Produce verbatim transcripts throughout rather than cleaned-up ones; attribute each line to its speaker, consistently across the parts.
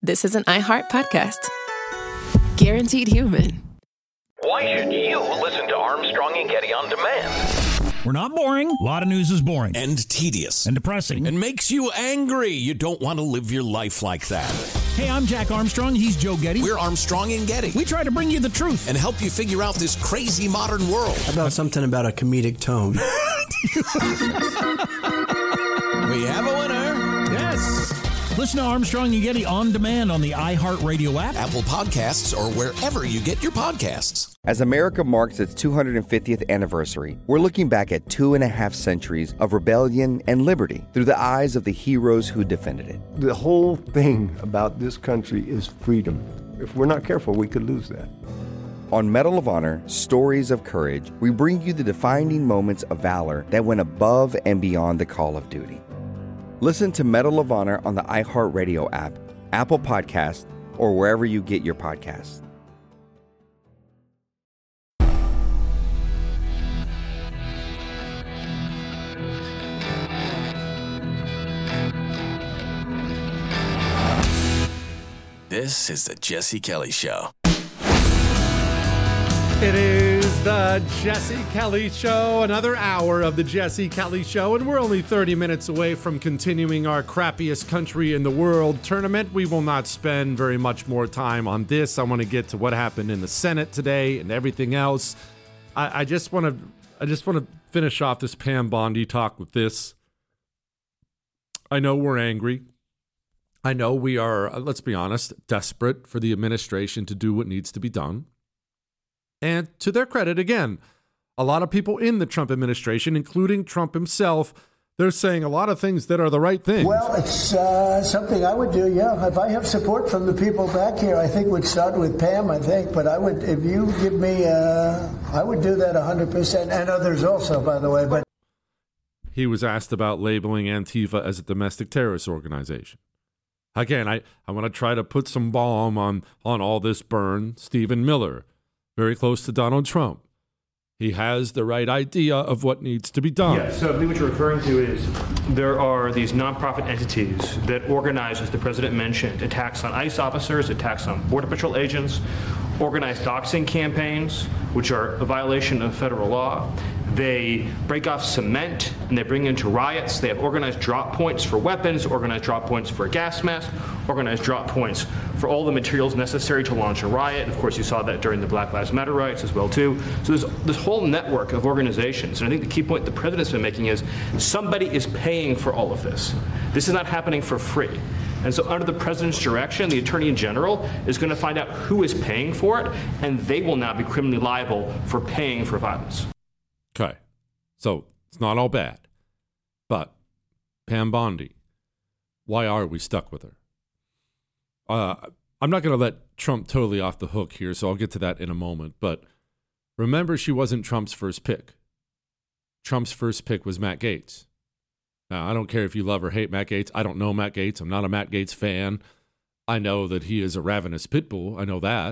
Speaker 1: this is an iHeart podcast. Guaranteed human.
Speaker 2: Why should you listen to Armstrong and Getty on demand?
Speaker 3: We're not boring. A lot of news is boring.
Speaker 4: And tedious.
Speaker 3: And depressing.
Speaker 4: And makes you angry. You don't want to live your life like that.
Speaker 3: Hey, I'm Jack Armstrong. He's Joe Getty.
Speaker 4: We're Armstrong and Getty.
Speaker 3: We try to bring you the truth.
Speaker 4: And help you figure out this crazy modern world.
Speaker 5: How about something about a comedic tone?
Speaker 4: We have a winner.
Speaker 3: Yes. Listen to Armstrong and Getty on demand on the iHeartRadio app,
Speaker 4: Apple Podcasts, or wherever you get your podcasts.
Speaker 6: As America marks its two hundred fiftieth anniversary, we're looking back at two and a half centuries of rebellion and liberty through the eyes of the heroes who defended it.
Speaker 7: The whole thing about this country is freedom. If we're not careful, we could lose that.
Speaker 6: On Medal of Honor, Stories of Courage, we bring you the defining moments of valor that went above and beyond the call of duty. Listen to Medal of Honor on the iHeartRadio app, Apple Podcasts, or wherever you get your podcasts.
Speaker 4: This is the Jesse Kelly Show.
Speaker 8: It is the Jesse Kelly Show, another hour of the Jesse Kelly Show, and we're only thirty minutes away from continuing our crappiest country in the world tournament. We will not spend very much more time on this. I want to get to what happened in the Senate today and everything else. I, I just want to, I just want to finish off this Pam Bondi talk with this. I know we're angry. I know we are, let's be honest, desperate for the administration to do what needs to be done. And to their credit, again, a lot of people in the Trump administration, including Trump himself, they're saying a lot of things that are the right things.
Speaker 9: Well, it's uh, something I would do, yeah. If I have support from the people back here, I think we'd start with Pam, I think. But I would, if you give me, uh, I would do that one hundred percent. And others also, by the way. But
Speaker 8: he was asked about labeling Antifa as a domestic terrorist organization. Again, I, I want to try to put some balm on, on all this burn. Stephen Miller, very close to Donald Trump. He has the right idea of what needs to be done.
Speaker 10: Yeah, so I believe what you're referring to is there are these nonprofit entities that organize, as the president mentioned, attacks on ICE officers, attacks on Border Patrol agents, organized doxing campaigns, which are a violation of federal law. They break off cement and they bring into riots. They have organized drop points for weapons, organized drop points for gas masks, organized drop points for all the materials necessary to launch a riot. Of course, you saw that during the Black Lives Matter riots as well, too. So there's this whole network of organizations. And I think the key point the president's been making is somebody is paying for all of this. This is not happening for free. And so under the president's direction, the attorney general is going to find out who is paying for it, and they will now be criminally liable for paying for violence.
Speaker 8: Okay, so it's not all bad. But Pam Bondi, why are we stuck with her? Uh, I'm not going to let Trump totally off the hook here, so I'll get to that in a moment. But remember, she wasn't Trump's first pick. Trump's first pick was Matt Gaetz. Now, I don't care if you love or hate Matt Gaetz. I don't know Matt Gaetz. I'm not a Matt Gaetz fan. I know that he is a ravenous pit bull. I know that.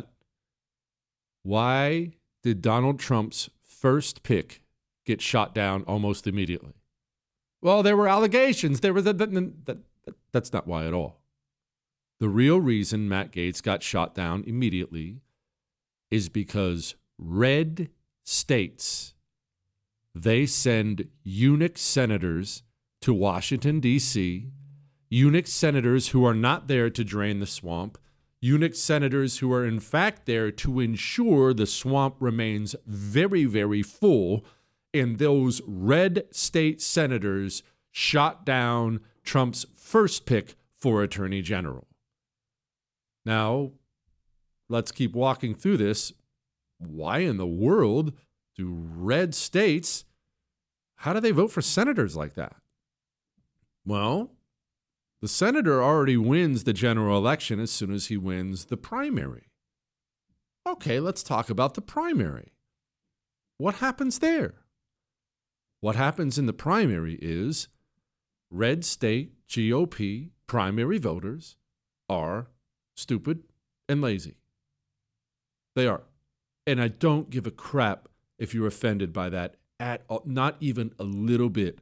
Speaker 8: Why did Donald Trump's first pick get shot down almost immediately? Well, there were allegations. There was a, that, that, that, that's not why at all. The real reason Matt Gaetz got shot down immediately is because red states, they send eunuch senators to Washington, D C, eunuch senators who are not there to drain the swamp, eunuch senators who are in fact there to ensure the swamp remains very, very full, and those red state senators shot down Trump's first pick for attorney general. Now, let's keep walking through this. Why in the world do red states, how do they vote for senators like that? Well, the senator already wins the general election as soon as he wins the primary. Okay, let's talk about the primary. What happens there? What happens in the primary is red state G O P primary voters are stupid and lazy. They are. And I don't give a crap if you're offended by that at all, not even a little bit.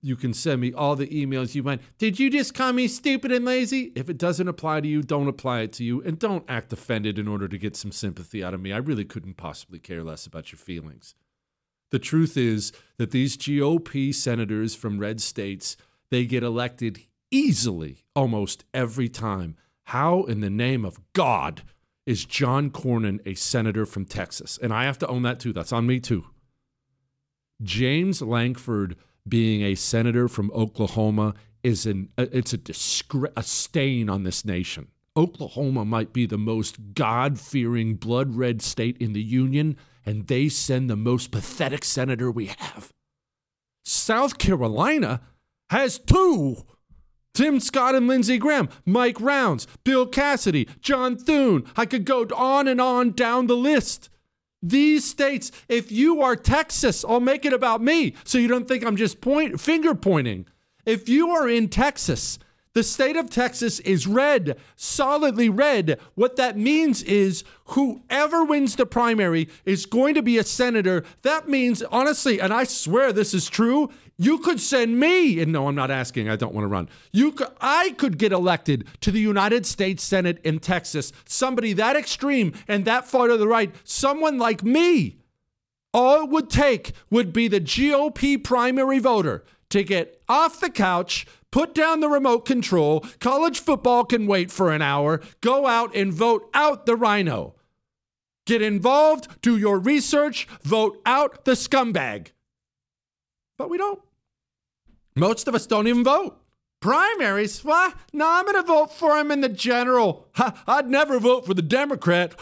Speaker 8: You can send me all the emails you want. Did you just call me stupid and lazy? If it doesn't apply to you, don't apply it to you. And don't act offended in order to get some sympathy out of me. I really couldn't possibly care less about your feelings. The truth is that these G O P senators from red states, they get elected easily almost every time. How in the name of God is John Cornyn a senator from Texas? And I have to own that too. That's on me too. James Lankford being a senator from Oklahoma is an it's a disgra- a stain on this nation. Oklahoma might be the most God-fearing, blood-red state in the union, and they send the most pathetic senator we have. South Carolina has two. Tim Scott and Lindsey Graham, Mike Rounds, Bill Cassidy, John Thune. I could go on and on down the list. These states, if you are Texas, I'll make it about me so you don't think I'm just point, finger pointing. If you are in Texas, the state of Texas is red, solidly red. What that means is whoever wins the primary is going to be a senator. That means, honestly, and I swear this is true, you could send me, and no, I'm not asking, I don't want to run. You could, I could get elected to the United States Senate in Texas. Somebody that extreme and that far to the right, someone like me. All it would take would be the G O P primary voter to get off the couch, put down the remote control, college football can wait for an hour, go out and vote out the rhino. Get involved, do your research, vote out the scumbag. But we don't. Most of us don't even vote. Primaries? What? No, I'm going to vote for him in the general. Ha, I'd never vote for the Democrat.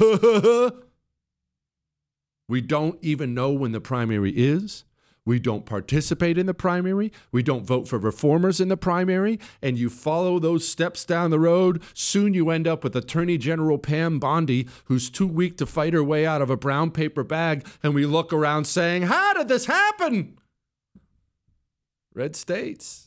Speaker 8: We don't even know when the primary is. We don't participate in the primary. We don't vote for reformers in the primary. And you follow those steps down the road, soon you end up with Attorney General Pam Bondi, who's too weak to fight her way out of a brown paper bag. And we look around saying, how did this happen? Red states,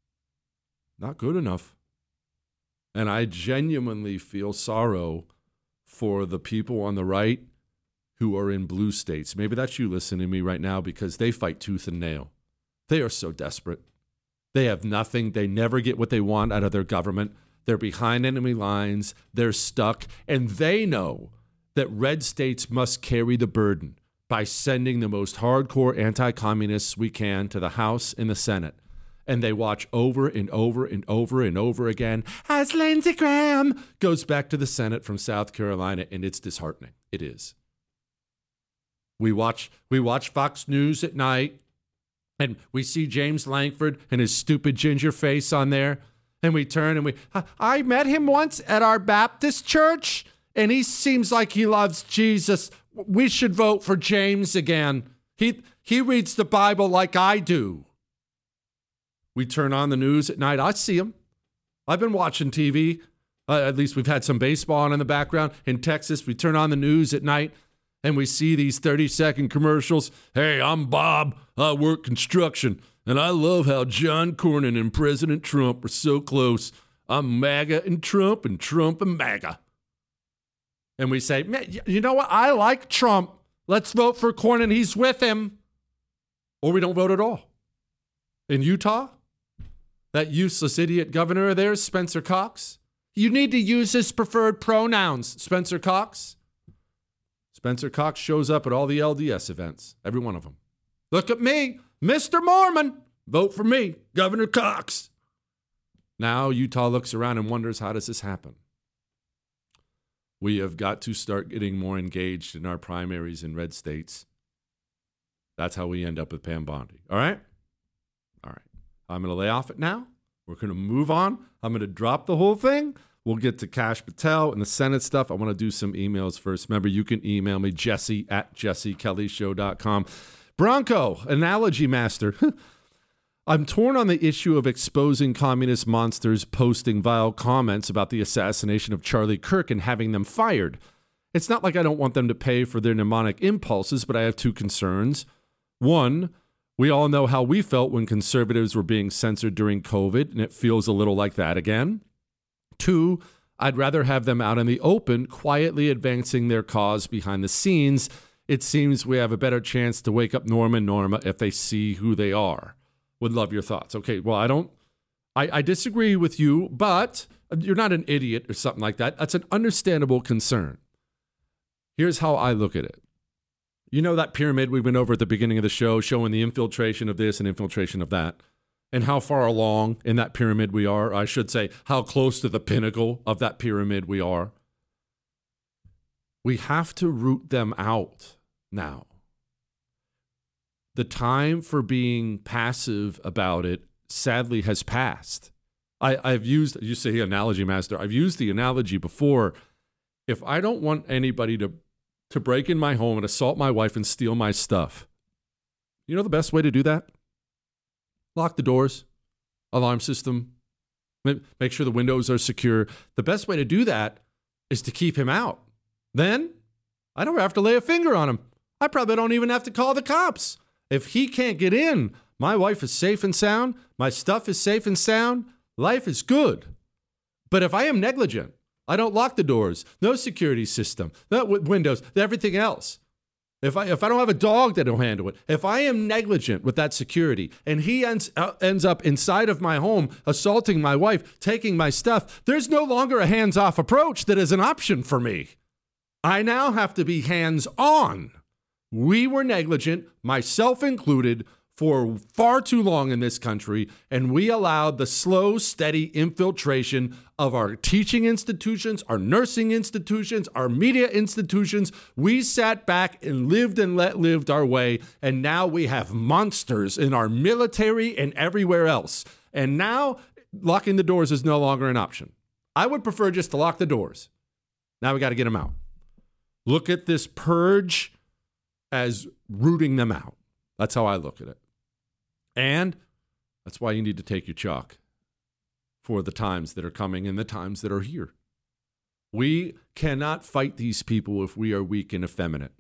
Speaker 8: not good enough. And I genuinely feel sorrow for the people on the right who are in blue states. Maybe that's you listening to me right now, because they fight tooth and nail. They are so desperate. They have nothing. They never get what they want out of their government. They're behind enemy lines. They're stuck. And they know that red states must carry the burden by sending the most hardcore anti-communists we can to the House and the Senate. And they watch over and over and over and over again as Lindsey Graham goes back to the Senate from South Carolina, and it's disheartening. It is. We watch we watch Fox News at night, and we see James Lankford and his stupid ginger face on there, and we turn and we, I met him once at our Baptist church, and he seems like he loves Jesus. We should vote for James again. He he reads the Bible like I do. We turn on the news at night. I see him. I've been watching T V. Uh, at least we've had some baseball on in the background. In Texas, we turn on the news at night, and we see these thirty-second commercials. Hey, I'm Bob. I work construction, and I love how John Cornyn and President Trump are so close. I'm MAGA and Trump, and Trump and MAGA. And we say, man, you know what? I like Trump. Let's vote for Cornyn. He's with him. Or we don't vote at all. In Utah, that useless idiot governor of theirs, Spencer Cox, you need to use his preferred pronouns, Spencer Cox. Spencer Cox shows up at all the L D S events, every one of them. Look at me, Mister Mormon. Vote for me, Governor Cox. Now Utah looks around and wonders, how does this happen? We have got to start getting more engaged in our primaries in red states. That's how we end up with Pam Bondi. All right? All right. I'm going to lay off it now. We're going to move on. I'm going to drop the whole thing. We'll get to Kash Patel and the Senate stuff. I want to do some emails first. Remember, you can email me, Jesse at jesse kelly show dot com. Bronco, Analogy Master. I'm torn on the issue of exposing communist monsters posting vile comments about the assassination of Charlie Kirk and having them fired. It's not like I don't want them to pay for their mnemonic impulses, but I have two concerns. One, we all know how we felt when conservatives were being censored during COVID, and it feels a little like that again. Two, I'd rather have them out in the open, quietly advancing their cause behind the scenes. It seems we have a better chance to wake up Norma and Norma if they see who they are. Would love your thoughts. Okay, well, I don't, I, I disagree with you, but you're not an idiot or something like that. That's an understandable concern. Here's how I look at it. You know that pyramid we went over at the beginning of the show, showing the infiltration of this and infiltration of that, and how far along in that pyramid we are? I should say, how close to the pinnacle of that pyramid we are. We have to root them out now. The time for being passive about it, sadly, has passed. I, I've used, you say analogy master, I've used the analogy before. If I don't want anybody to, to break in my home and assault my wife and steal my stuff, you know the best way to do that? Lock the doors, alarm system, make sure the windows are secure. The best way to do that is to keep him out. Then I don't have to lay a finger on him. I probably don't even have to call the cops. If he can't get in, my wife is safe and sound, my stuff is safe and sound, life is good. But if I am negligent, I don't lock the doors, no security system, no windows, everything else. If I if I don't have a dog that'll handle it, if I am negligent with that security and he ends, uh, ends up inside of my home, assaulting my wife, taking my stuff, there's no longer a hands-off approach that is an option for me. I now have to be hands-on. We were negligent, myself included, for far too long in this country, and we allowed the slow, steady infiltration of our teaching institutions, our nursing institutions, our media institutions. We sat back and lived and let lived our way, and now we have monsters in our military and everywhere else. And now locking the doors is no longer an option. I would prefer just to lock the doors. Now we got to get them out. Look at this purge as rooting them out. That's how I look at it. And that's why you need to take your chalk for the times that are coming and the times that are here. We cannot fight these people if we are weak and effeminate.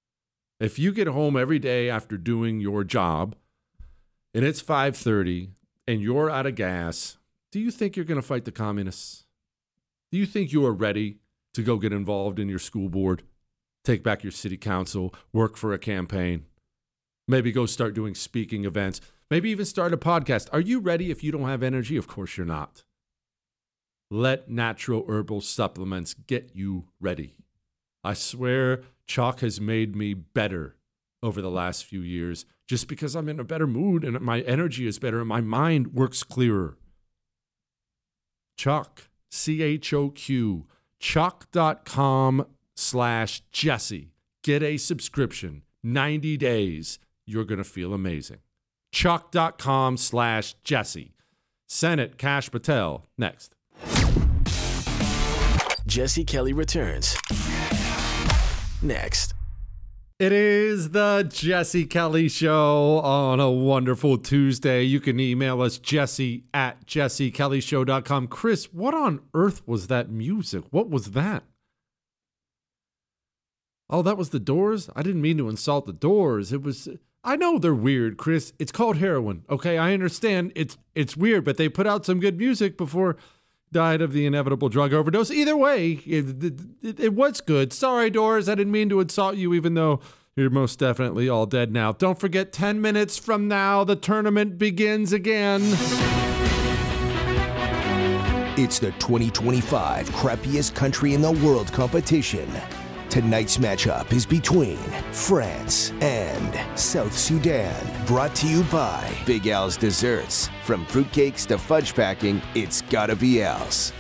Speaker 8: If you get home every day after doing your job and it's five thirty and you're out of gas, do you think you're going to fight the communists? Do you think you are ready to go get involved in your school board, take back your city council, work for a campaign, maybe go start doing speaking events, maybe even start a podcast? Are you ready if you don't have energy? Of course you're not. Let natural herbal supplements get you ready. I swear chalk has made me better over the last few years just because I'm in a better mood and my energy is better and my mind works clearer. Chalk, C H O Q, chalk.com slash Jesse. Get a subscription, ninety days. You're going to feel amazing. Chalk.com slash Jesse. Senate Kash Patel, next.
Speaker 11: Jesse Kelly returns next.
Speaker 8: It is the Jesse Kelly Show on a wonderful Tuesday. You can email us, Jesse at jesse kelly show dot com. Chris, what on earth was that music? What was that? Oh, that was the Doors? I didn't mean to insult the Doors. It was... I know they're weird, Chris. It's called heroin. Okay, I understand. It's it's weird, but they put out some good music before died of the inevitable drug overdose. Either way, it, it, it was good. Sorry, Doors. I didn't mean to insult you, even though you're most definitely all dead now. Don't forget, ten minutes from now, the tournament begins again.
Speaker 12: It's the twenty twenty-five crappiest country in the world competition. Tonight's matchup is between France and South Sudan. Brought to you by Big Al's Desserts. From fruitcakes to fudge packing, it's gotta be Al's.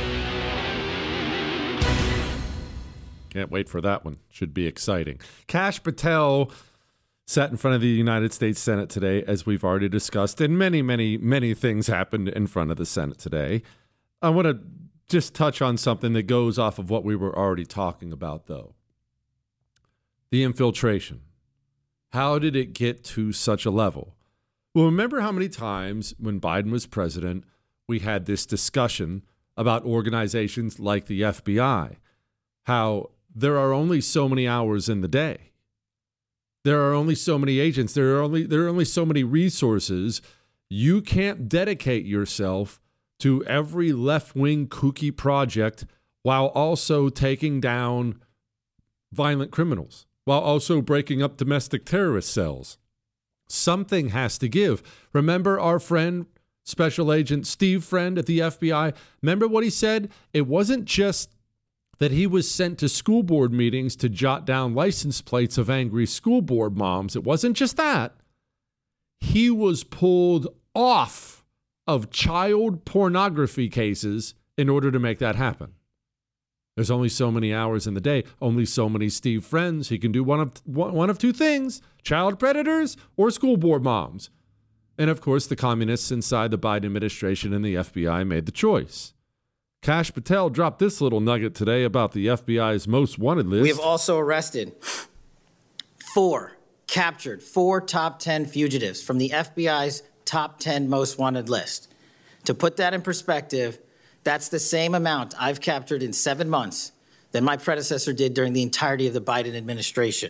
Speaker 8: Can't wait for that one. Should be exciting. Kash Patel sat in front of the United States Senate today, as we've already discussed, and many, many, many things happened in front of the Senate today. I want to just touch on something that goes off of what we were already talking about, though. The infiltration. How did it get to such a level? Well, remember how many times when Biden was president, we had this discussion about organizations like the F B I, how there are only so many hours in the day. There are only so many agents. There are only, there are only so many resources. You can't dedicate yourself to every left-wing kooky project while also taking down violent criminals, while also breaking up domestic terrorist cells, Something has to give. Remember our friend, Special Agent Steve Friend at the F B I? Remember what he said? It wasn't just that he was sent to school board meetings to jot down license plates of angry school board moms. It wasn't just that. He was pulled off of child pornography cases in order to make that happen. There's only so many hours in the day, only so many Steve Friends. He can do one of one of two things, child predators or school board moms. And of course, the communists inside the Biden administration and the F B I made the choice. Kash Patel dropped this little nugget today about the F B I's most wanted list.
Speaker 13: We have also arrested four, captured four top ten fugitives from the F B I's top ten most wanted list. To put that in perspective, that's the same amount I've captured in seven months than my predecessor did during the entirety of the Biden administration.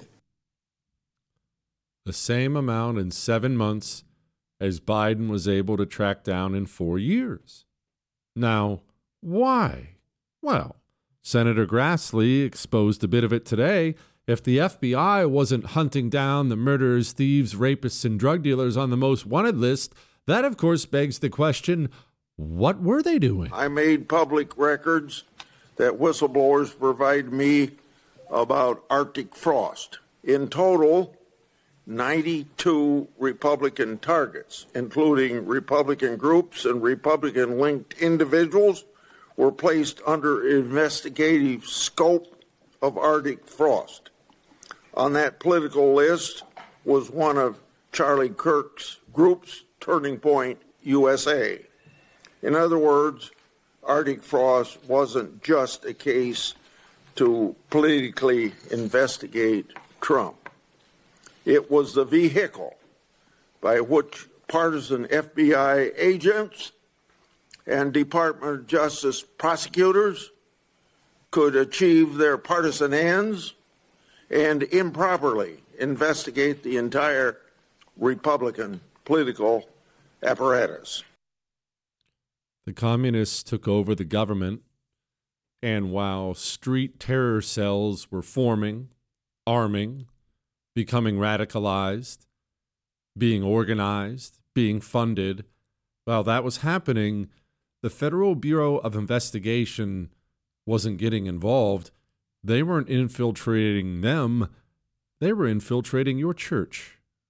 Speaker 8: The same amount in seven months as Biden was able to track down in four years. Now, why? Well, Senator Grassley exposed a bit of it today. If the F B I wasn't hunting down the murderers, thieves, rapists, and drug dealers on the most wanted list, that, of course, begs the question, what were they doing?
Speaker 14: I made public records that whistleblowers provide me about Arctic frost. In total, ninety-two Republican targets, including Republican groups and Republican-linked individuals, were placed under investigative scope of Arctic frost. On that political list was one of Charlie Kirk's groups, Turning Point U S A. In other words, Arctic frost wasn't just a case to politically investigate Trump. It was the vehicle by which partisan F B I agents and Department of Justice prosecutors could achieve their partisan ends and improperly investigate the entire Republican political apparatus.
Speaker 8: The communists took over the government, and while street terror cells were forming, arming, becoming radicalized, being organized, being funded, while that was happening, the Federal Bureau of Investigation wasn't getting involved. They weren't infiltrating them. They were infiltrating your church.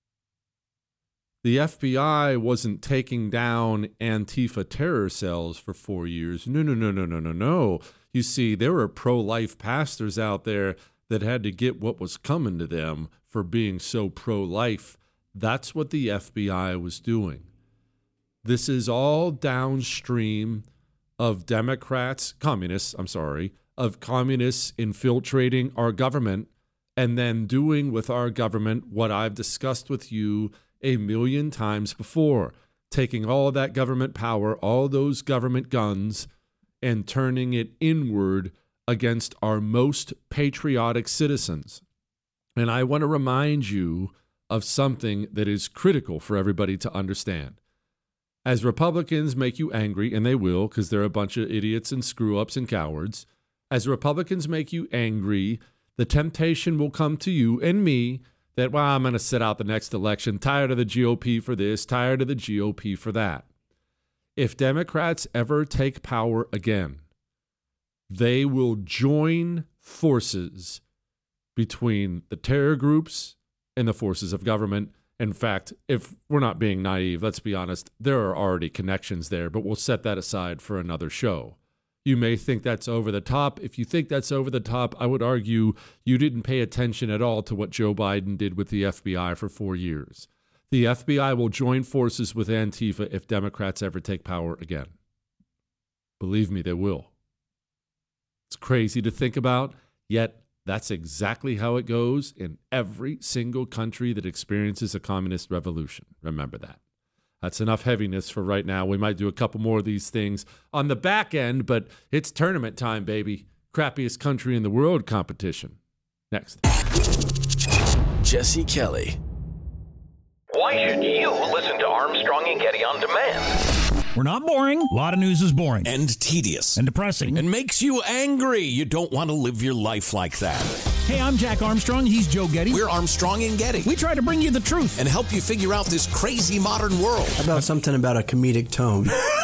Speaker 8: The F B I wasn't taking down Antifa terror cells for four years. No, no, no, no, no, no, no. You see, there were pro-life pastors out there that had to get what was coming to them for being so pro-life. That's what the F B I was doing. This is all downstream of Democrats, communists, I'm sorry, of communists infiltrating our government and then doing with our government what I've discussed with you a million times before, taking all that government power, all those government guns, and turning it inward against our most patriotic citizens. And I want to remind you of something that is critical for everybody to understand. As Republicans make you angry, and they will, because they're a bunch of idiots and screw-ups and cowards, as Republicans make you angry, the temptation will come to you and me that, well, I'm going to sit out the next election, tired of the G O P for this, tired of the G O P for that. If Democrats ever take power again, they will join forces between the terror groups and the forces of government. In fact, if we're not being naive, let's be honest, there are already connections there, but we'll set that aside for another show. You may think that's over the top. If you think that's over the top, I would argue you didn't pay attention at all to what Joe Biden did with the F B I for four years. The F B I will join forces with Antifa if Democrats ever take power again. Believe me, they will. It's crazy to think about, yet that's exactly how it goes in every single country that experiences a communist revolution. Remember that. That's enough heaviness for right now. We might do a couple more of these things on the back end, but it's tournament time, baby. Crappiest country in the world competition. Next.
Speaker 11: Jesse Kelly.
Speaker 2: Why should you listen to Armstrong and Getty on demand?
Speaker 3: We're not boring. A lot of news is boring.
Speaker 4: And tedious.
Speaker 3: And depressing.
Speaker 4: And makes you angry. You don't want to live your life like that.
Speaker 3: Hey, I'm Jack Armstrong. He's Joe Getty.
Speaker 4: We're Armstrong and Getty.
Speaker 3: We try to bring you the truth
Speaker 4: and help you figure out this crazy modern world.
Speaker 5: How about something about a comedic tone?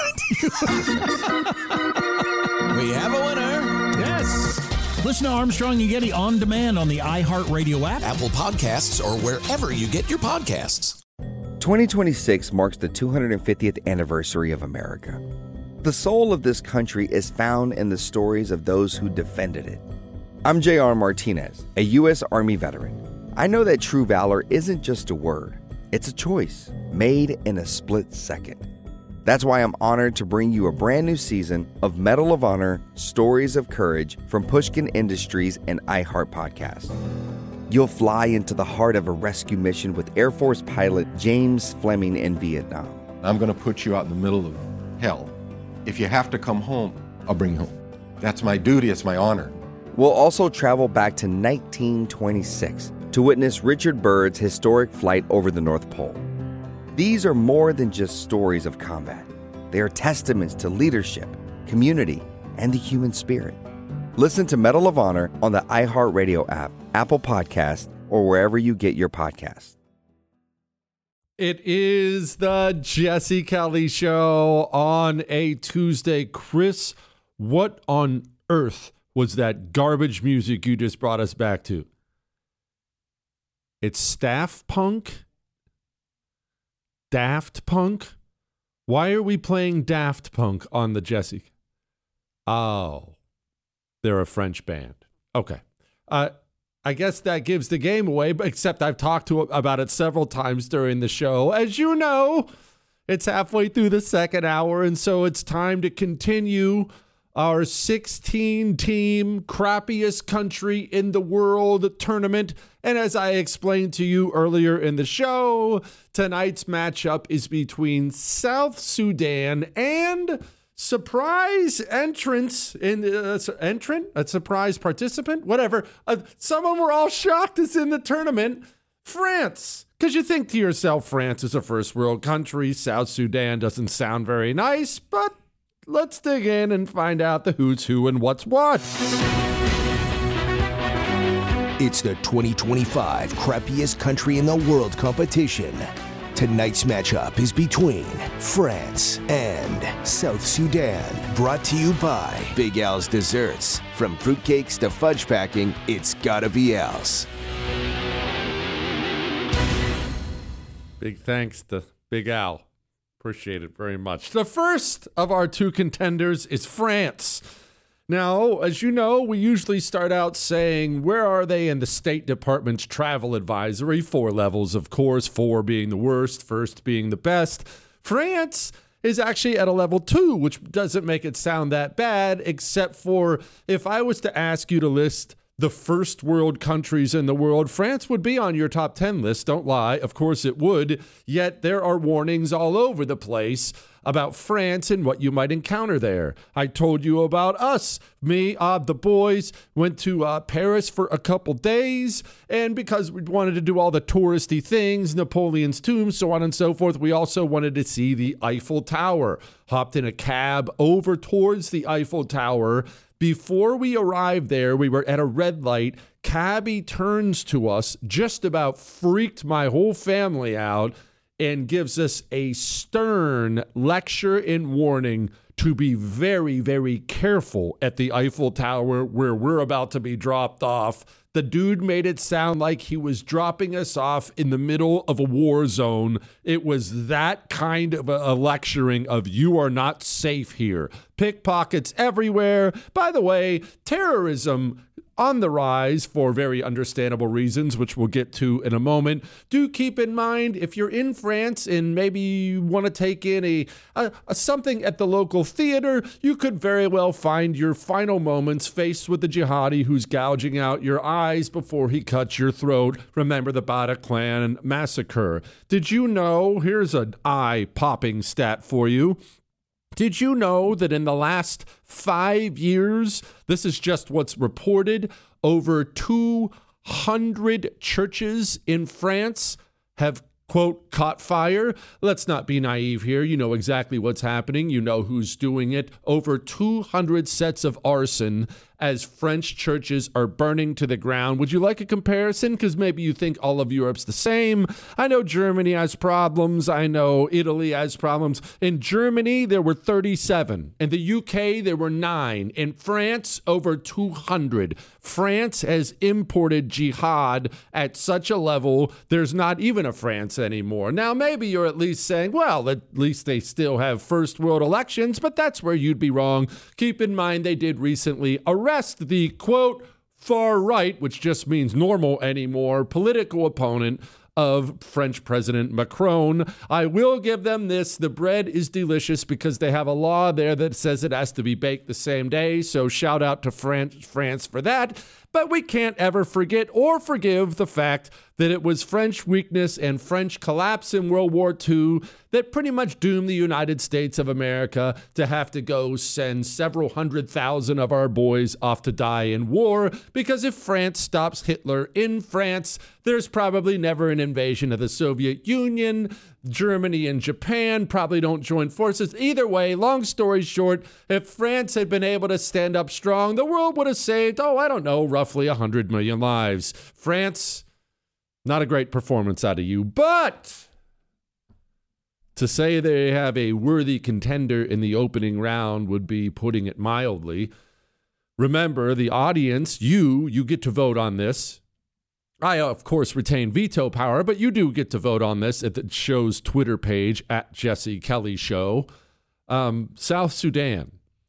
Speaker 4: We have a winner.
Speaker 3: Yes. Listen to Armstrong and Getty on demand on the iHeartRadio app,
Speaker 4: Apple Podcasts, or wherever you get your podcasts.
Speaker 6: twenty twenty-six marks the two hundred fiftieth anniversary of America. The soul of this country is found in the stories of those who defended it. I'm J R Martinez, a U S Army veteran. I know that true valor isn't just a word, it's a choice made in a split second. That's why I'm honored to bring you a brand new season of Medal of Honor Stories of Courage from Pushkin Industries and iHeart Podcast. You'll fly into the heart of a rescue mission with Air Force pilot James Fleming in Vietnam.
Speaker 7: I'm going to put you out in the middle of hell. If you have to come home, I'll bring you home. That's my duty, it's my honor.
Speaker 6: We'll also travel back to nineteen twenty-six to witness Richard Byrd's historic flight over the North Pole. These are more than just stories of combat. They are testaments to leadership, community, and the human spirit. Listen to Medal of Honor on the iHeartRadio app, Apple Podcast, or wherever you get your podcasts.
Speaker 8: It is the Jesse Kelly Show on a Tuesday. Chris, what on earth was that garbage music you just brought us back to? It's Staff Punk? Daft Punk? Why are we playing Daft Punk on the Jesse? Oh, they're a French band. Okay. Uh, I guess that gives the game away, but except I've talked to about it several times during the show. As you know, it's halfway through the second hour, and so it's time to continue our sixteen-team crappiest country in the world tournament. And as I explained to you earlier in the show, tonight's matchup is between South Sudan and surprise entrance in uh, entrant, a surprise participant, whatever. Uh, someone we're all shocked is in the tournament, France. Because you think to yourself, France is a first world country. South Sudan doesn't sound very nice, but let's dig in and find out the who's who and what's what.
Speaker 12: It's the twenty twenty-five crappiest country in the world competition. Tonight's matchup is between France and South Sudan. Brought to you by Big Al's Desserts. From fruitcakes to fudge packing, it's gotta be Al's.
Speaker 8: Big thanks to Big Al. Appreciate it very much. The first of our two contenders is France. Now, as you know, we usually start out saying, where are they in the State Department's travel advisory? Four levels, of course, four being the worst, first being the best. France is actually at a level two, which doesn't make it sound that bad, except for if I was to ask you to list the first world countries in the world, France would be on your top ten list. Don't lie. Of course it would. Yet there are warnings all over the place about France and what you might encounter there. I told you about us. Me, uh, the boys, went to uh, Paris for a couple days. And because we wanted to do all the touristy things, Napoleon's tomb, so on and so forth, we also wanted to see the Eiffel Tower. Hopped in a cab over towards the Eiffel Tower. Before we arrived there, we were at a red light. Cabbie turns to us, just about freaked my whole family out, and gives us a stern lecture and warning to be very, very careful at the Eiffel Tower where we're about to be dropped off. The dude made it sound like he was dropping us off in the middle of a war zone. It was that kind of a, a lecturing of you are not safe here. Pickpockets everywhere. By the way, terrorism on the rise for very understandable reasons, which we'll get to in a moment. Do keep in mind, if you're in France and maybe you want to take in a, a, a something at the local theater, you could very well find your final moments faced with the jihadi who's gouging out your eyes before he cuts your throat. Remember the Bataclan massacre. Did you know, here's an eye-popping stat for you, did you know that in the last five years, this is just what's reported, over two hundred churches in France have, quote, caught fire? Let's not be naive here. You know exactly what's happening. You know who's doing it. Over two hundred sets of arson as French churches are burning to the ground. Would you like a comparison? Because maybe you think all of Europe's the same. I know Germany has problems. I know Italy has problems. In Germany, there were thirty-seven. In the U K, there were nine. In France, over two hundred. France has imported jihad at such a level, there's not even a France anymore. Now, maybe you're at least saying, well, at least they still have first world elections, but that's where you'd be wrong. Keep in mind, they did recently arrest the, quote, far right, which just means normal anymore, political opponent of French President Macron. I will give them this. The bread is delicious because they have a law there that says it has to be baked the same day. So shout out to France, France for that. But we can't ever forget or forgive the fact that it was French weakness and French collapse in World War Two that pretty much doomed the United States of America to have to go send several hundred thousand of our boys off to die in war, because if France stops Hitler in France, there's probably never an invasion of the Soviet Union. Germany and Japan probably don't join forces. Either way, long story short, if France had been able to stand up strong, the world would have saved, oh, I don't know, roughly one hundred million lives. France, not a great performance out of you, but to say they have a worthy contender in the opening round would be putting it mildly. Remember, the audience, you, you get to vote on this. I, of course, retain veto power, but you do get to vote on this at the show's Twitter page, at Jesse Kelly Show. Um, South Sudan.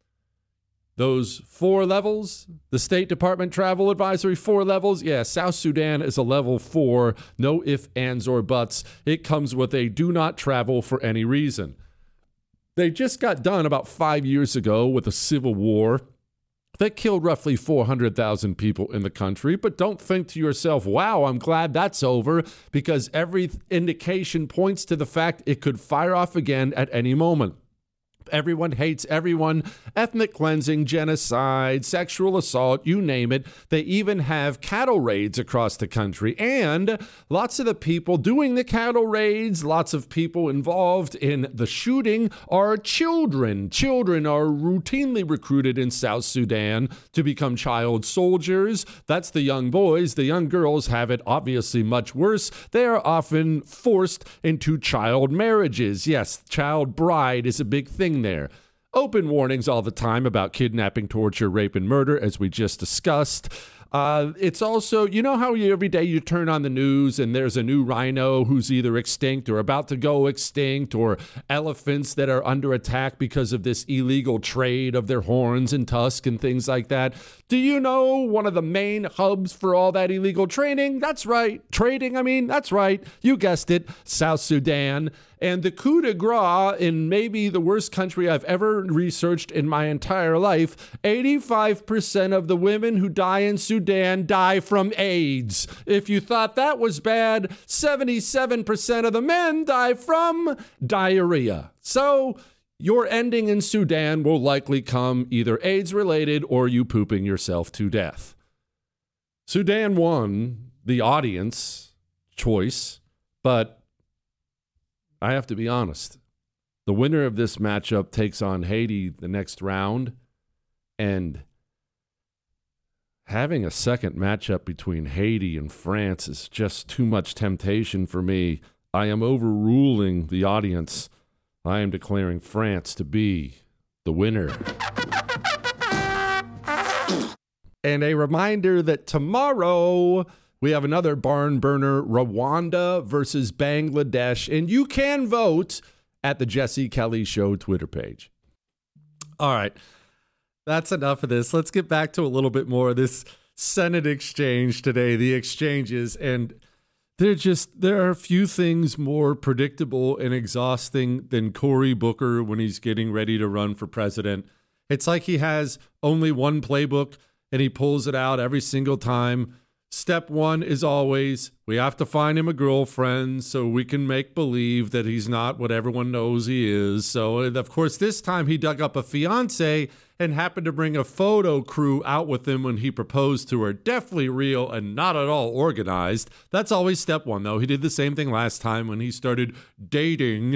Speaker 8: Those four levels, the State Department Travel Advisory, four levels. Yeah, South Sudan is a level four, no ifs, ands, or buts. It comes with a do not travel for any reason. They just got done about five years ago with a civil war that killed roughly four hundred thousand people in the country. But don't think to yourself, wow, I'm glad that's over, because every indication points to the fact it could fire off again at any moment. Everyone hates everyone. Ethnic cleansing, genocide, sexual assault, you name it. They even have cattle raids across the country. And lots of the people doing the cattle raids, lots of people involved in the shooting are children. Children are routinely recruited in South Sudan to become child soldiers. That's the young boys. The young girls have it obviously much worse. They are often forced into child marriages. Yes, child bride is a big thing there. Open warnings all the time about kidnapping, torture, rape, and murder, as we just discussed. Uh, it's also, you know how you, every day you turn on the news and there's a new rhino who's either extinct or about to go extinct, or elephants that are under attack because of this illegal trade of their horns and tusks and things like that. Do you know one of the main hubs for all that illegal trading? That's right. Trading, I mean, that's right. You guessed it. South Sudan. And the coup de grace in maybe the worst country I've ever researched in my entire life, eighty-five percent of the women who die in Sudan die from AIDS. If you thought that was bad, seventy-seven percent of the men die from diarrhea. So your ending in Sudan will likely come either AIDS-related or you pooping yourself to death. Sudan won the audience choice, but I have to be honest. The winner of this matchup takes on Haiti the next round, and having a second matchup between Haiti and France is just too much temptation for me. I am overruling the audience. I am declaring France to be the winner. And a reminder that tomorrow we have another barn burner, Rwanda versus Bangladesh, and you can vote at the Jesse Kelly Show Twitter page. All right, that's enough of this. Let's get back to a little bit more of this Senate exchange today, the exchanges, and they're just, there are a few things more predictable and exhausting than Cory Booker when he's getting ready to run for president. It's like he has only one playbook and he pulls it out every single time. Step one is always, we have to find him a girlfriend so we can make believe that he's not what everyone knows he is. So, of course, this time he dug up a fiance and happened to bring a photo crew out with him when he proposed to her. Definitely real and not at all organized. That's always step one, though. He did the same thing last time when he started dating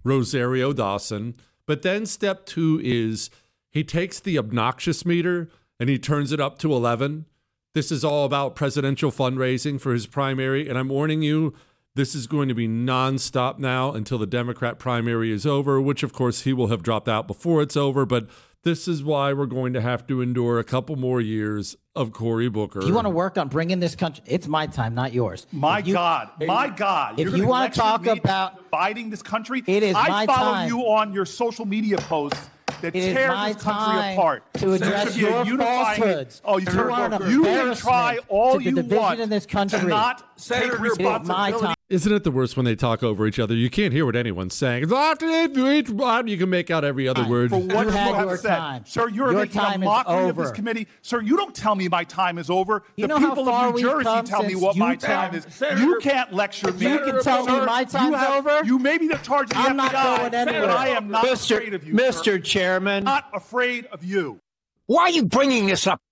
Speaker 8: Rosario Dawson. But then step two is he takes the obnoxious meter and he turns it up to eleven. This is all about presidential fundraising for his primary, and I'm warning you, this is going to be nonstop now until the Democrat primary is over, which, of course, he will have dropped out before it's over, but this is why we're going to have to endure a couple more years of Cory Booker.
Speaker 13: If you want to work on bringing this country, it's my time, not yours.
Speaker 15: My
Speaker 13: you,
Speaker 15: God, my God.
Speaker 13: If you want to talk about
Speaker 15: dividing this country,
Speaker 13: it is
Speaker 15: I
Speaker 13: my
Speaker 15: follow
Speaker 13: time.
Speaker 15: you on your social media posts that
Speaker 13: it
Speaker 15: tear
Speaker 13: is
Speaker 15: this country apart.
Speaker 13: To address your falsehoods.
Speaker 15: Oh, you,
Speaker 13: you, are an
Speaker 15: you can try all
Speaker 13: to
Speaker 15: you
Speaker 13: the division
Speaker 15: want
Speaker 13: in this country.
Speaker 15: to not take responsibility.
Speaker 8: Isn't it the worst when they talk over each other? You can't hear what anyone's saying. You can make out every other word.
Speaker 15: For what
Speaker 13: you,
Speaker 15: you
Speaker 13: had
Speaker 15: have
Speaker 13: your
Speaker 15: said.
Speaker 13: time.
Speaker 15: Sir, you're
Speaker 13: your
Speaker 15: making
Speaker 13: time
Speaker 15: a mockery
Speaker 13: is
Speaker 15: of this
Speaker 13: over.
Speaker 15: committee. Sir, you don't tell me my time is over.
Speaker 13: You
Speaker 15: the
Speaker 13: know
Speaker 15: people
Speaker 13: how far
Speaker 15: of New
Speaker 13: we've
Speaker 15: Jersey
Speaker 13: come
Speaker 15: tell me
Speaker 13: since
Speaker 15: what my
Speaker 13: you
Speaker 15: time
Speaker 13: tell-
Speaker 15: is.
Speaker 13: Senator,
Speaker 15: you can't lecture me.
Speaker 13: You can tell
Speaker 15: Sir,
Speaker 13: me my time's
Speaker 15: you have,
Speaker 13: over.
Speaker 15: You may be the charge of the
Speaker 13: I'm
Speaker 15: F B I,
Speaker 13: not going anywhere.
Speaker 15: but I am not
Speaker 16: Mister
Speaker 15: afraid of you,
Speaker 16: Mister
Speaker 15: sir.
Speaker 16: Chairman.
Speaker 15: Not afraid of you.
Speaker 16: Why are you bringing this up?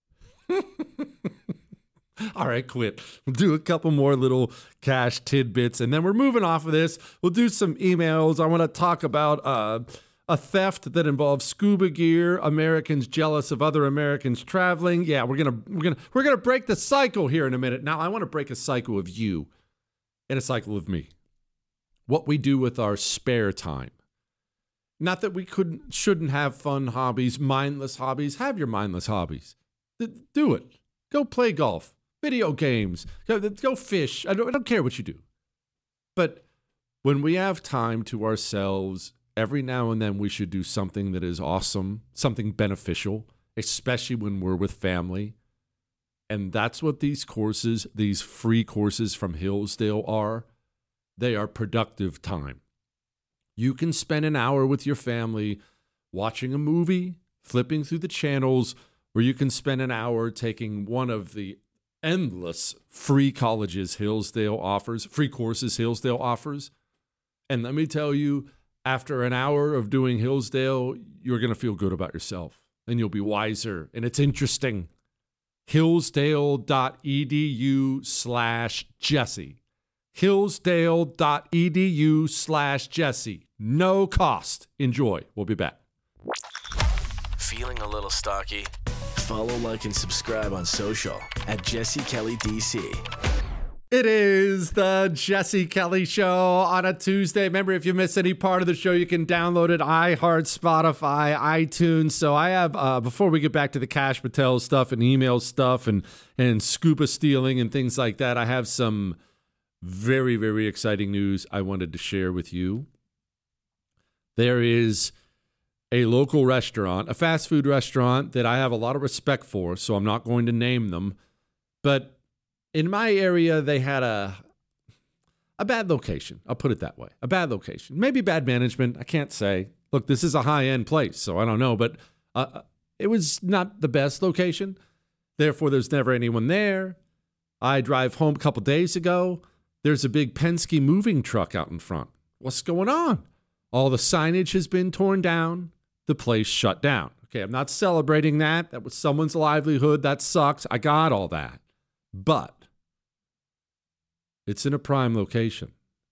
Speaker 8: All right, quit. We'll do a couple more little cash tidbits, and then we're moving off of this. We'll do some emails. I want to talk about uh, a theft that involves scuba gear. Americans jealous of other Americans traveling. Yeah, we're gonna we're gonna we're gonna break the cycle here in a minute. Now, I want to break a cycle of you and a cycle of me. What we do with our spare time. Not that we couldn't shouldn't have fun hobbies, mindless hobbies. Have your mindless hobbies. Do it. Go play golf. Video games, go, go fish. I don't, I don't care what you do. But when we have time to ourselves, every now and then we should do something that is awesome, something beneficial, especially when we're with family. And that's what these courses, these free courses from Hillsdale are. They are productive time. You can spend an hour with your family watching a movie, flipping through the channels, or you can spend an hour taking one of the endless free colleges Hillsdale offers, free courses Hillsdale offers. And let me tell you, after an hour of doing Hillsdale, you're going to feel good about yourself and you'll be wiser. And it's interesting. Hillsdale.edu slash Jesse. Hillsdale.edu slash Jesse. No cost. Enjoy. We'll be back.
Speaker 11: Feeling a little stocky? Follow, like, and subscribe on social at Jesse Kelly D C.
Speaker 8: It is the Jesse Kelly Show on a Tuesday. Remember, if you miss any part of the show, you can download it, iHeart, Spotify, iTunes. So I have, uh, before we get back to the Kash Patel stuff and email stuff and, and scuba stealing and things like that, I have some very, very exciting news I wanted to share with you. There is a local restaurant, a fast food restaurant that I have a lot of respect for, so I'm not going to name them. But in my area, they had a a bad location. I'll put it that way. A bad location. Maybe bad management. I can't say. Look, this is a high-end place, so I don't know. But uh, it was not the best location. Therefore, there's never anyone there. I drive home a couple days ago. There's a big Penske moving truck out in front. What's going on? All the signage has been torn down. The place shut down. Okay, I'm not celebrating that. That was someone's livelihood. That sucks. I got all that. But it's in a prime location.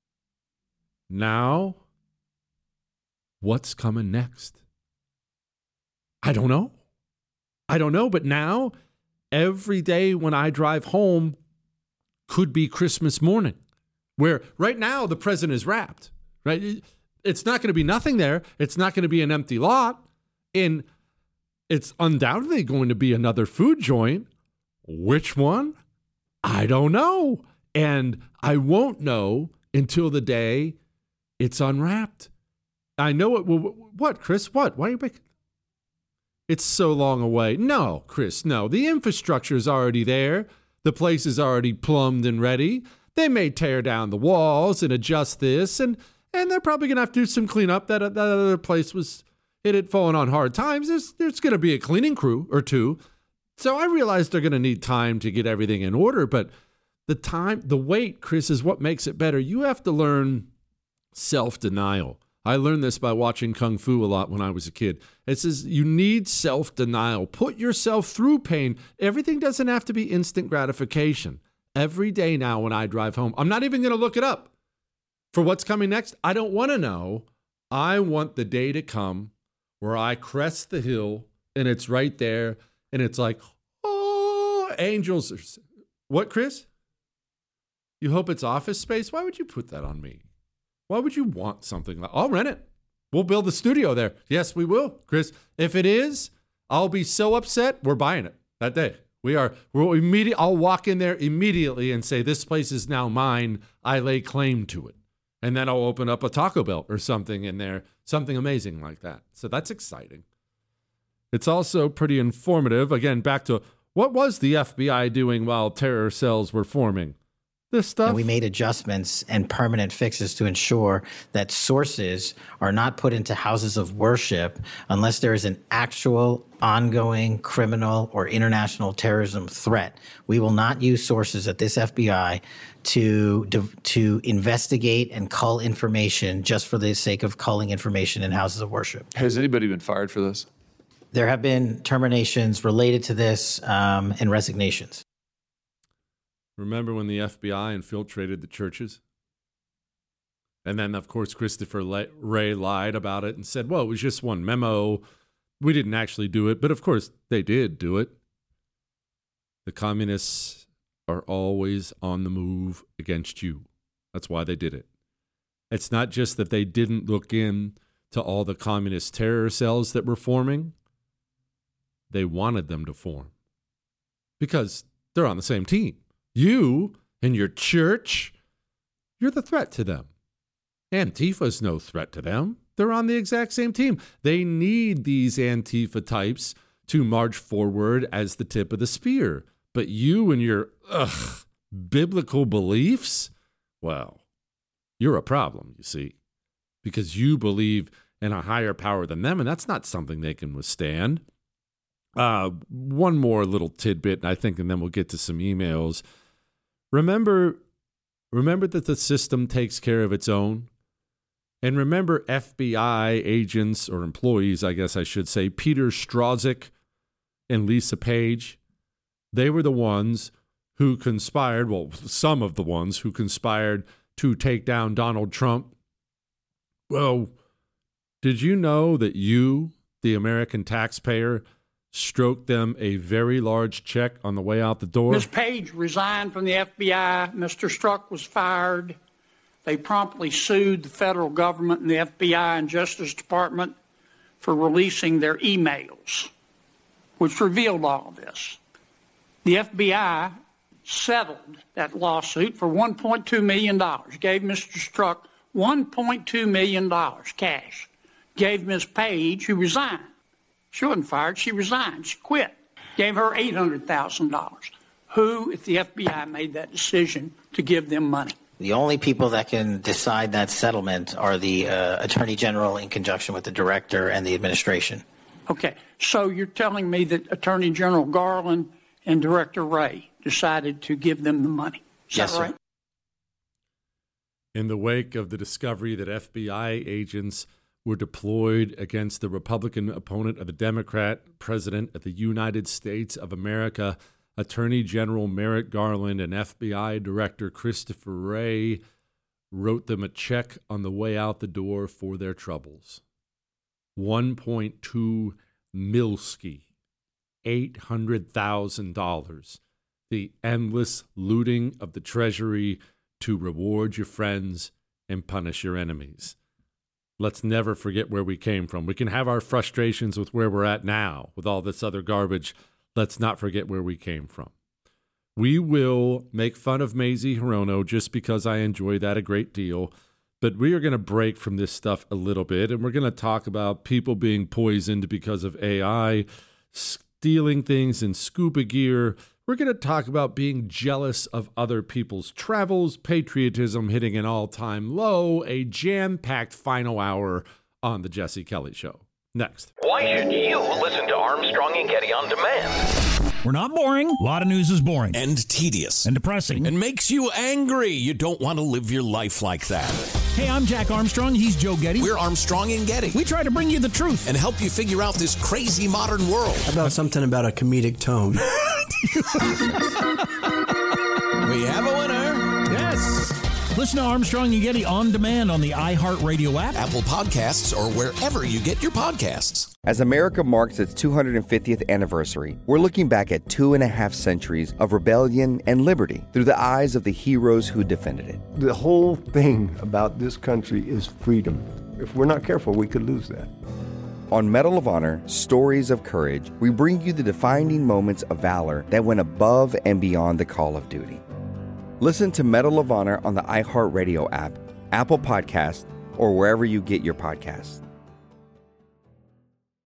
Speaker 8: Now, what's coming next? I don't know. I don't know, but now, every day when I drive home could be Christmas morning, where right now the president is wrapped, right? It's not going to be nothing there. It's not going to be an empty lot. And it's undoubtedly going to be another food joint. Which one? I don't know. And I won't know until the day it's unwrapped. I know it will. What, Chris? What? Why are you making? It's so long away. No, Chris, no. The infrastructure is already there. The place is already plumbed and ready. They may tear down the walls and adjust this, and And they're probably going to have to do some cleanup. That, that other place was, it had fallen on hard times. There's, there's going to be a cleaning crew or two. So I realize they're going to need time to get everything in order. But the time, the wait, Chris, is what makes it better. You have to learn self-denial. I learned this by watching Kung Fu a lot when I was a kid. It says you need self-denial. Put yourself through pain. Everything doesn't have to be instant gratification. Every day now when I drive home, I'm not even going to look it up. For what's coming next, I don't want to know. I want the day to come where I crest the hill and it's right there And it's like, oh, angels. Are... What, Chris? You hope it's office space? Why would you put that on me? Why would you want something like, I'll rent it. We'll build the studio there. Yes, we will, Chris. If it is, I'll be so upset. We're buying it that day. We are. We'll immediate. I'll walk in there immediately and say, this place is now mine. I lay claim to it. And then I'll open up a Taco Bell or something in there, something amazing like that. So that's exciting. It's also pretty informative. Again, back to what was the F B I doing while terror cells were forming? This stuff.
Speaker 13: And we made adjustments and permanent fixes to ensure that sources are not put into houses of worship unless there is an actual ongoing criminal or international terrorism threat. We will not use sources at this F B I to to investigate and cull information just for the sake of culling information in houses of worship.
Speaker 17: Has anybody been fired for this?
Speaker 13: There have been terminations related to this um, and resignations.
Speaker 8: Remember when the F B I infiltrated the churches? And then, of course, Christopher Wray lied about it and said, well, it was just one memo. We didn't actually do it. But, of course, they did do it. The communists are always on the move against you. That's why they did it. It's not just that they didn't look in to all the communist terror cells that were forming. They wanted them to form because they're on the same team. You and your church, you're the threat to them. Antifa's no threat to them. They're on the exact same team. They need these Antifa types to march forward as the tip of the spear. But you and your ugh, biblical beliefs, well, you're a problem, you see, because you believe in a higher power than them, and that's not something they can withstand. Uh, one more little tidbit, I think, and then we'll get to some emails. Remember, remember that the system takes care of its own. And remember F B I agents or employees, I guess I should say, Peter Strzok and Lisa Page. They were the ones who conspired, well, some of the ones who conspired to take down Donald Trump. Well, did you know that you, the American taxpayer, stroked them a very large check on the way out the door?
Speaker 18: Miz Page resigned from the F B I. Mister Strzok was fired. They promptly sued the federal government and the F B I and Justice Department for releasing their emails, which revealed all of this. The F B I settled that lawsuit for one point two million dollars, gave Mister Strzok one point two million dollars cash, gave Miz Page, who resigned. She wasn't fired. She resigned. She quit. Gave her eight hundred thousand dollars. Who, if the F B I made that decision to give them money?
Speaker 13: The only people that can decide that settlement are the uh, Attorney General in conjunction with the Director and the administration.
Speaker 18: Okay. So you're telling me that Attorney General Garland and Director Wray decided to give them the money? Is
Speaker 13: yes,
Speaker 18: that right?
Speaker 13: Sir.
Speaker 8: In the wake of the discovery that F B I agents were deployed against the Republican opponent of the Democrat president of the United States of America, Attorney General Merrick Garland and F B I Director Christopher Wray wrote them a check on the way out the door for their troubles. one point two milski, eight hundred thousand dollars. The endless looting of the Treasury to reward your friends and punish your enemies. Let's never forget where we came from. We can have our frustrations with where we're at now, with all this other garbage. Let's not forget where we came from. We will make fun of Mazie Hirono just because I enjoy that a great deal, but we are going to break from this stuff a little bit, and we're going to talk about people being poisoned because of A I, stealing things in scuba gear. We're going to talk about being jealous of other people's travels, patriotism hitting an all-time low, a jam-packed final hour on The Jesse Kelly Show. Next.
Speaker 2: Why should you listen to Armstrong and Getty on demand?
Speaker 3: We're not boring. A lot of news is boring.
Speaker 4: And tedious.
Speaker 3: And depressing.
Speaker 4: And makes you angry. You don't want to live your life like that.
Speaker 3: Hey, I'm Jack Armstrong. He's Joe Getty.
Speaker 4: We're Armstrong and Getty.
Speaker 3: We try to bring you the truth.
Speaker 4: And help you figure out this crazy modern world.
Speaker 5: How about something about a comedic tone?
Speaker 4: We have a winner.
Speaker 3: Yes. Listen to Armstrong and Getty on demand on the iHeartRadio app,
Speaker 4: Apple Podcasts, or wherever you get your podcasts.
Speaker 6: As America marks its two hundred fiftieth anniversary, we're looking back at two and a half centuries of rebellion and liberty through the eyes of the heroes who defended it.
Speaker 19: The whole thing about this country is freedom. If we're not careful, we could lose that.
Speaker 6: On Medal of Honor, Stories of Courage, we bring you the defining moments of valor that went above and beyond the call of duty. Listen to Medal of Honor on the iHeartRadio app, Apple Podcasts, or wherever you get your podcasts.